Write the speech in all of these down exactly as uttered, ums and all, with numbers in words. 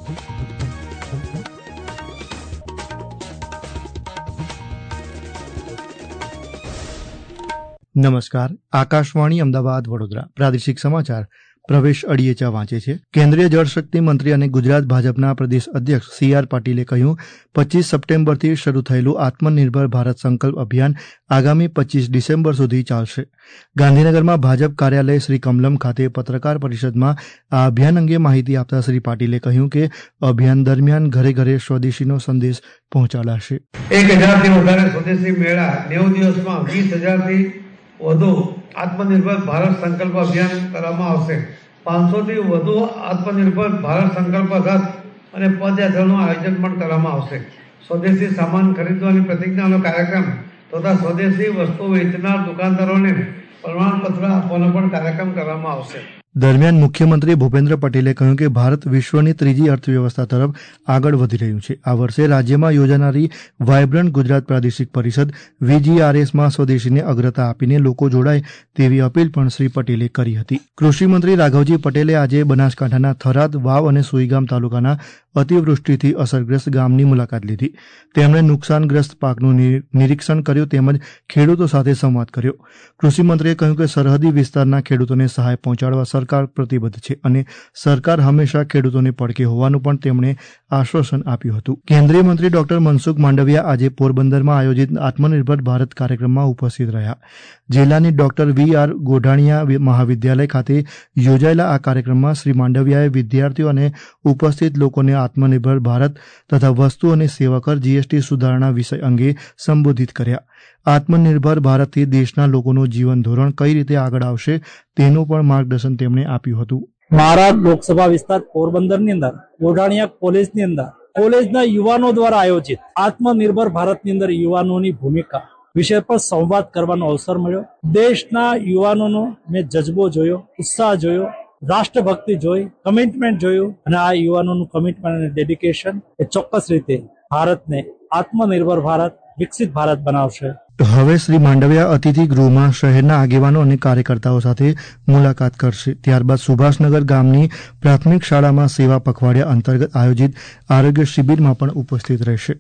નમસ્કાર. આકાશવાણી અમદાવાદ વડોદરા પ્રાદેશિક સમાચાર પ્રવેશ અડિયેચા વાંચે છે. કેન્દ્રીય જળશક્તિ મંત્રી અને ગુજરાત ભાજપના પ્રદેશ અધ્યક્ષ સી આર પાટીલે કહ્યું, પચીસ સપ્ટેમ્બરથી શરૂ થયેલું આત્મનિર્ભર ભારત સંકલ્પ અભિયાન આગામી પચીસ ડિસેમ્બર સુધી ચાલશે. ગાંધીનગરમાં ભાજપ કાર્યાલય શ્રી કમલમ ખાતે પત્રકાર પરિષદમાં આ અભિયાન અંગે માહિતી આપતા શ્રી પાટીલે કહ્યું કે અભિયાન દરમિયાન ઘરે ઘરે સ્વદેશીનો સંદેશ પહોંચાડાશે. એક હજારથી વધારે સ્વદેશી મેળા, નેવું દિવસમાં વીસ હજારથી વધુ આત્મનિર્ભર ભારત સંકલ્પ અભિયાન કરવામાં આવશે. પાંચસો થી વધુ આત્મનિર્ભર ભારત સંકલ્પ રથ અને પદયાત્રાનું આયોજન પણ કરવામાં આવશે. સ્વદેશી સામાન ખરીદવાની પ્રતિજ્ઞાનો કાર્યક્રમ તથા સ્વદેશી વસ્તુ વેચનાર દુકાનદારોને પ્રમાણપત્ર આપવાનો પણ કાર્યક્રમ કરવામાં આવશે. દરમિયાન મુખ્યમંત્રી ભૂપેન્દ્ર પટેલે કહ્યું કે ભારત વિશ્વની ત્રીજી અર્થવ્યવસ્થા તરફ આગળ વધી રહ્યું છે. આ વર્ષે રાજ્યમાં યોજાનારી વાયબ્રન્ટ ગુજરાત પ્રાદેશિક પરિષદ વીજીઆરએસમાં સ્વદેશીને અગ્રતા આપીને લોકો જોડાય તેવી અપીલ પણ શ્રી પટેલે કરી હતી. કૃષિમંત્રી રાઘવજી પટેલે આજે બનાસકાંઠાના થરાદ, વાવ અને સુઈગામ તાલુકાના અતિવૃષ્ટિથી અસરગ્રસ્ત ગામની મુલાકાત લીધી. તેમણે નુકસાનગ્રસ્ત પાકનું નિરીક્ષણ કર્યું તેમજ ખેડૂતો સાથે સંવાદ કર્યો. કૃષિમંત્રીએ કહ્યું કે સરહદી વિસ્તારના ખેડૂતોને સહાય પહોંચાડવા સરકાર પ્રતિબદ્ધ છે અને સરકાર હંમેશા ખેડૂતોને પડખે હોવાનું પણ તેમણે આશ્વાસન આપ્યું હતું. કેન્દ્રીય મંત્રી ડોક્ટર મનસુખ માંડવિયા આજે પોરબંદરમાં આયોજિત આત્મનિર્ભર ભારત કાર્યક્રમમાં ઉપસ્થિત રહ્યા. જિલ્લાની ડોક્ટર વી આર ગોઢાણીયા મહાવિદ્યાલય ખાતે યોજાયેલા આ કાર્યક્રમમાં શ્રી માંડવિયાએ વિદ્યાર્થીઓ અને ઉપસ્થિત લોકોને આત્મનિર્ભર ભારત તથા વસ્તુ અને સેવા કર જીએસટી સુધારણા વિષય અંગે સંબોધિત કર્યા. આત્મનિર્ભર ભારતથી દેશના લોકોનું જીવન ધોરણ કઈ રીતે આગળ આવશે તેનું પણ માર્ગદર્શન તેમણે આપ્યું હતું. મારા લોકસભા વિસ્તાર પોરબંદરની અંદર ગોઢાણીયા કોલેજની અંદર કોલેજના યુવાનો દ્વારા આયોજિત આત્મનિર્ભર ભારતની અંદર યુવાનોની ભૂમિકા વિષય પર સંવાદ કરવાનો અવસર મળ્યો. દેશના યુવાનોનો મેં જજ્બો જોયો, ઉત્સાહ જોયો, રાષ્ટ્રભક્તિ જોઈ, કમિટમેન્ટ જોયું અને આ યુવાનોનું કમિટમેન્ટ અને ડેડિકેશન એ ચોક્કસ રીતે ભારતને આત્મનિર્ભર ભારત, વિકસિત ભારત બનાવશે. હવે શ્રી માંડવિયા અતિથિ ગૃહમાં શહેરના આગેવાનો અને કાર્યકર્તાઓ સાથે મુલાકાત કરશે. ત્યારબાદ સુભાષનગર ગામની પ્રાથમિક શાળામાં સેવા પખવાડિયા અંતર્ગત આયોજિત આરોગ્ય શિબિરમાં પણ ઉપસ્થિત રહેશે.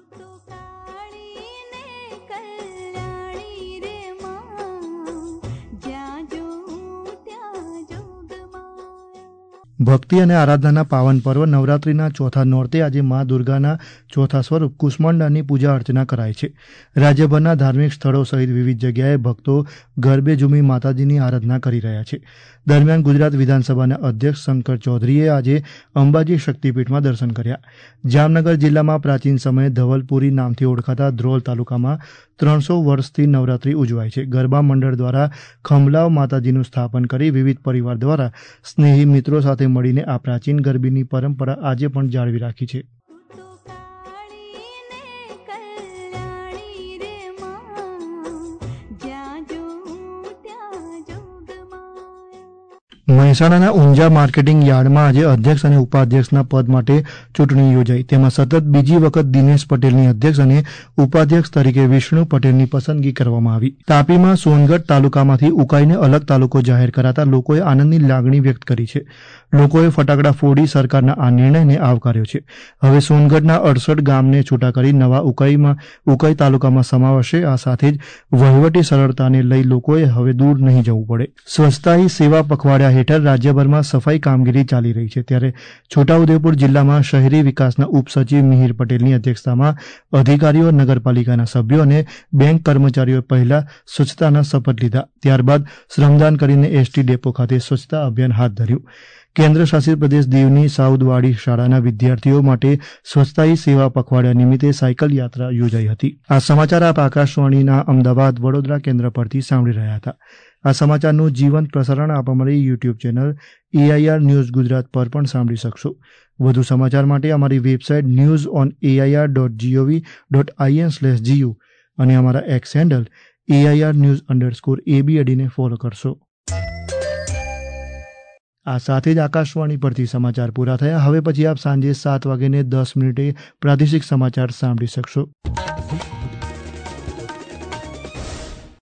ભક્તિ અને આરાધનાના પાવન પર્વ નવરાત્રિના ચોથા નોરતે આજે મા દુર્ગાના ચોથા સ્વરૂપ કુષ્માંડાની પૂજા અર્ચના કરાય છે. રાજ્યભરના ધાર્મિક સ્થળો સહિત વિવિધ જગ્યાએ ભક્તો ગરબે ઝૂમી માતાજીની આરાધના કરી રહ્યા છે. દરમિયાન ગુજરાત વિધાનસભાના અધ્યક્ષ શંકર ચૌધરીએ આજે અંબાજી શક્તિપીઠમાં દર્શન કર્યા. જામનગર જિલ્લામાં પ્રાચીન સમયે ધવલપુરી નામથી ઓળખાતા ધ્રોલ તાલુકામાં ત્રણસો વર્ષથી નવરાત્રી ઉજવાય છે. ગરબા મંડળ દ્વારા ખંભલાવ માતાજીનું સ્થાપન કરી વિવિધ પરિવાર દ્વારા સ્નેહી મિત્રો સાથે મળીને આ પ્રાચીન ગરબીની પરંપરા આજે પણ જાળવી રાખી છે. મહેસાણાના ઊંઝા માર્કેટિંગ યાર્ડમાં આજે અધ્યક્ષ અને ઉપાધ્યક્ષના પદ માટે ચૂંટણી યોજાઈ. તેમાં સતત બીજી વખત દિનેશ પટેલની અધ્યક્ષ અને ઉપાધ્યક્ષ તરીકે વિષ્ણુ પટેલની પસંદગી કરવામાં આવી. તાપીમાં સોનગઢ તાલુકામાંથી ઉકાઈને અલગ તાલુકો જાહેર કરાતા લોકોએ આનંદની લાગણી વ્યક્ત કરી છે. લોકોએ ફટાકડા ફોડી સરકારના આ નિર્ણયને આવકાર્યો છે. હવે સોનગઢના અડસઠ ગામને છૂટા કરી નવા ઉકાઈમાં ઉકાઈ તાલુકામાં સમાવશે. આ સાથે જ વહીવટી સરળતાને લઈ લોકોએ હવે દૂર નહીં જવું પડે. સ્વચ્છતા હી સેવા પખવાડિયા હેઠળ રાજ્યભરમાં સફાઈ કામગીરી ચાલી રહી છે. ત્યારે છોટાઉદેપુર જિલ્લામાં શહેરી વિકાસના ઉપસચિવ મિહિર પટેલની અધ્યક્ષતામાં અધિકારીઓ, નગરપાલિકાના સભ્યો અને બેંક કર્મચારીઓ પહેલા સ્વચ્છતાના શપથ લીધા. ત્યારબાદ શ્રમદાન કરીને એસટી ડેપો ખાતે સ્વચ્છતા અભિયાન હાથ ધર્યું. કેન્દ્ર શાસિત પ્રદેશ દીવની સાઉદવાડી શાળાના વિદ્યાર્થીઓ માટે સ્વચ્છતા હી સેવા પખવાડિયા નિમિત્તે સાયકલ યાત્રા યોજાઈ હતી. આ સમાચાર આપ આકાશવાણીના અમદાવાદ વડોદરા કેન્દ્ર પરથી સાંભળી રહ્યા હતા. આ સમાચારનું જીવંત પ્રસારણ આપ અમારી YouTube channel AIR news Gujarat પર પણ સાંભળી શકશો. વધુ સમાચાર માટે અમારી website news on AIR dot GOV dot IN slash GU અને અમારા X handle AIR news underscore AB અડીને ફોલો કરશો. આ સાથે જ આકાશવાણી પરથી સમાચાર પૂરા થયા. હવે પછી આપ સાંજે સાત વાગ્યે દસ મિનિટે પ્રાદેશિક સમાચાર સાંભળી શકશો.